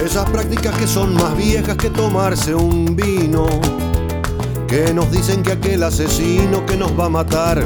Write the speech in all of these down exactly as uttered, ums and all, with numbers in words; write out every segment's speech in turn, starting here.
Esas prácticas que son más viejas que tomarse un vino, que nos dicen que aquel asesino que nos va a matar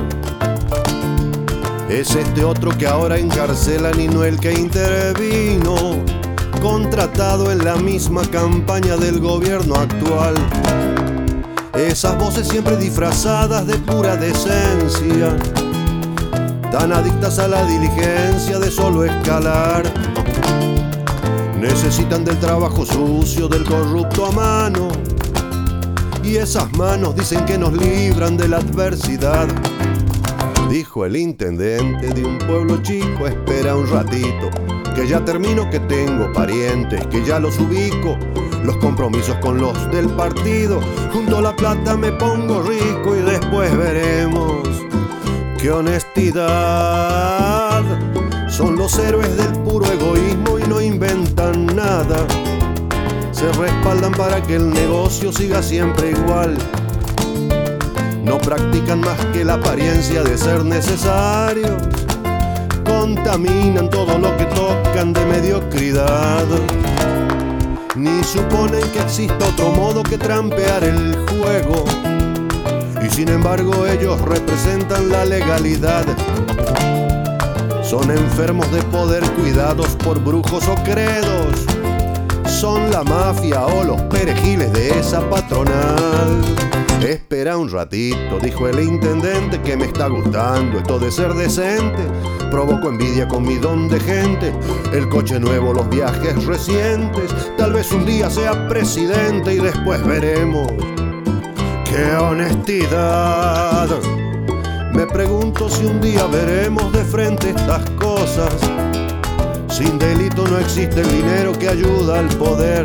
es este otro que ahora encarcelan y no el que intervino, contratado en la misma campaña del gobierno actual. Esas voces siempre disfrazadas de pura decencia, tan adictas a la diligencia de solo escalar, necesitan del trabajo sucio del corrupto a mano, y esas manos dicen que nos libran de la adversidad. Dijo el intendente de un pueblo chico: espera un ratito, que ya termino, que tengo parientes, que ya los ubico, los compromisos con los del partido, junto a la plata me pongo rico y después veremos. ¡Qué honestidad! Son los héroes del puro egoísmo y no inventan nada. Se respaldan para que el negocio siga siempre igual. No practican más que la apariencia de ser necesarios. Contaminan todo lo que tocan de mediocridad. Ni suponen que exista otro modo que trampear el juego. Y sin embargo ellos representan la legalidad. Son enfermos de poder cuidados por brujos o credos. Son la mafia o los perejiles de esa patronal. Espera un ratito, dijo el intendente, que me está gustando esto de ser decente. Provoco envidia con mi don de gente, el coche nuevo, los viajes recientes. Tal vez un día sea presidente y después veremos. ¡Qué honestidad! Me pregunto si un día veremos de frente estas cosas. Sin delito no existe el dinero que ayuda al poder.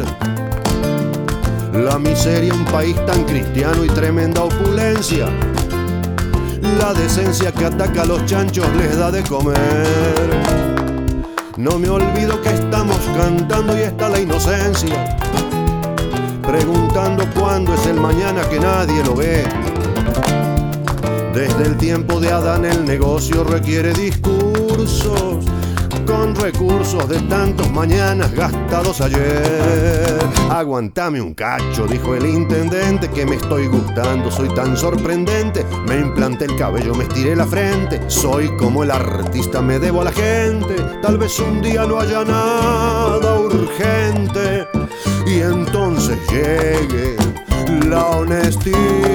La miseria, un país tan cristiano y tremenda opulencia. La decencia que ataca a los chanchos les da de comer. No me olvido que estamos cantando y está la inocencia, preguntando cuándo es el mañana que nadie lo ve. Desde el tiempo de Adán el negocio requiere discursos, con recursos de tantos mañanas gastados ayer. Aguantame un cacho, dijo el intendente, que me estoy gustando, soy tan sorprendente. Me implanté el cabello, me estiré la frente, soy como el artista, me debo a la gente. Tal vez un día no haya nada urgente y entonces llegue la honestidad.